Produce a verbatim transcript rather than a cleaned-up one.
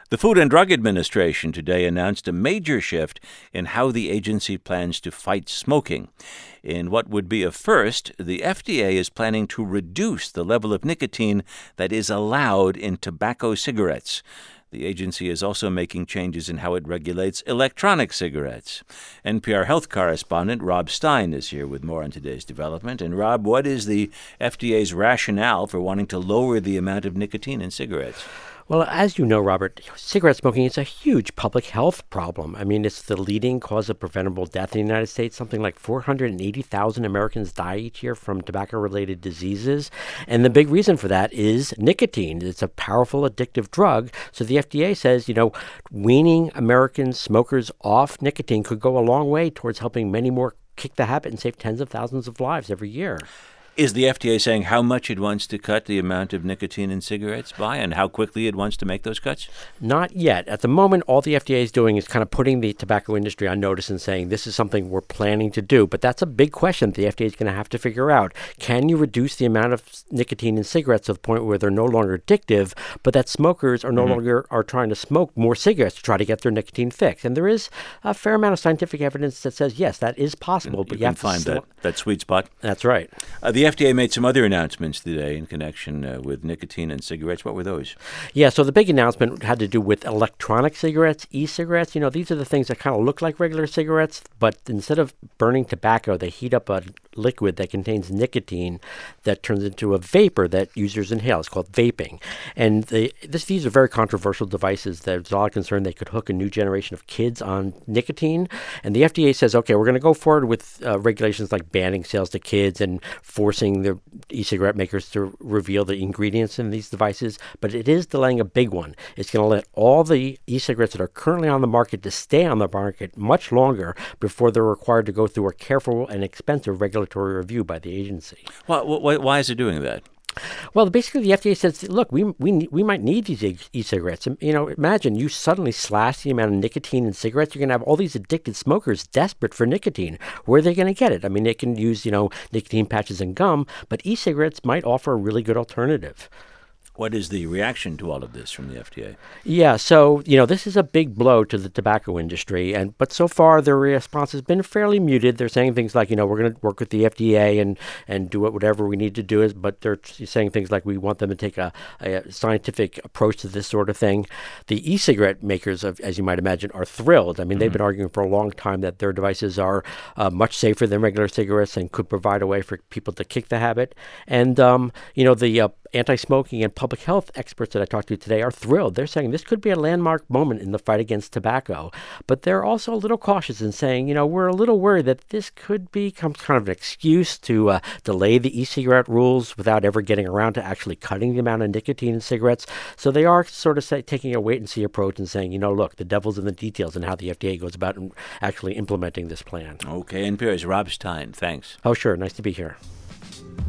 The Food and Drug Administration today announced a major shift in how the agency plans to fight smoking. In what would be a first, the F D A is planning to reduce the level of nicotine that is allowed in tobacco cigarettes. The agency is also making changes in how it regulates electronic cigarettes. N P R health correspondent Rob Stein is here with more on today's development. And Rob, what is the F D A's rationale for wanting to lower the amount of nicotine in cigarettes? Well, as you know, Robert, cigarette smoking is a huge public health problem. I mean, it's the leading cause of preventable death in the United States. Something like four hundred eighty thousand Americans die each year from tobacco-related diseases. And the big reason for that is nicotine. It's a powerful addictive drug. So the F D A says, you know, weaning American smokers off nicotine could go a long way towards helping many more kick the habit and save tens of thousands of lives every year. Is the F D A saying how much it wants to cut the amount of nicotine in cigarettes by and how quickly it wants to make those cuts? Not yet. At the moment, all the F D A is doing is kind of putting the tobacco industry on notice and saying this is something we're planning to do. But that's a big question the F D A is going to have to figure out. Can you reduce the amount of nicotine in cigarettes to the point where they're no longer addictive, but that smokers are no mm-hmm. longer are trying to smoke more cigarettes to try to get their nicotine fix? And there is a fair amount of scientific evidence that says, yes, that is possible. You but you, can have find to sl- that, that sweet spot. That's right. Uh, the F D A made some other announcements today in connection uh, with nicotine and cigarettes. What were those? Yeah, so the big announcement had to do with electronic cigarettes, e-cigarettes. You know, these are the things that kind of look like regular cigarettes, but instead of burning tobacco, they heat up a liquid that contains nicotine that turns into a vapor that users inhale. It's called vaping. And they, this, these are very controversial devices. There's a lot of concern they could hook a new generation of kids on nicotine. And the F D A says, okay, we're going to go forward with uh, regulations like banning sales to kids and forcing the e-cigarette makers to reveal the ingredients in these devices, but it is delaying a big one. It's going to let all the e-cigarettes that are currently on the market to stay on the market much longer before they're required to go through a careful and expensive regulatory review by the agency. Why, why, why is it doing that? Well, basically, the F D A says, look, we we we might need these e-cigarettes. You know, imagine you suddenly slash the amount of nicotine in cigarettes. You're going to have all these addicted smokers desperate for nicotine. Where are they going to get it? I mean, they can use, you know, nicotine patches and gum, but e-cigarettes might offer a really good alternative. What is the reaction to all of this from the F D A? Yeah, so, you know, this is a big blow to the tobacco industry. and But so far, their response has been fairly muted. They're saying things like, you know, we're going to work with the F D A and, and do whatever we need to do. But they're saying things like we want them to take a, a scientific approach to this sort of thing. The e-cigarette makers, of, as you might imagine, are thrilled. I mean, mm-hmm. they've been arguing for a long time that their devices are uh, much safer than regular cigarettes and could provide a way for people to kick the habit. And, um, you know, the uh, anti-smoking and public health experts that I talked to today are thrilled. They're saying this could be a landmark moment in the fight against tobacco. But they're also a little cautious in saying, you know, we're a little worried that this could become kind of an excuse to uh, delay the e-cigarette rules without ever getting around to actually cutting the amount of nicotine in cigarettes. So they are sort of say, taking a wait-and-see approach and saying, you know, look, the devil's in the details and how the F D A goes about actually implementing this plan. Okay, N P R's Rob Stein. Thanks. Oh, sure. Nice to be here.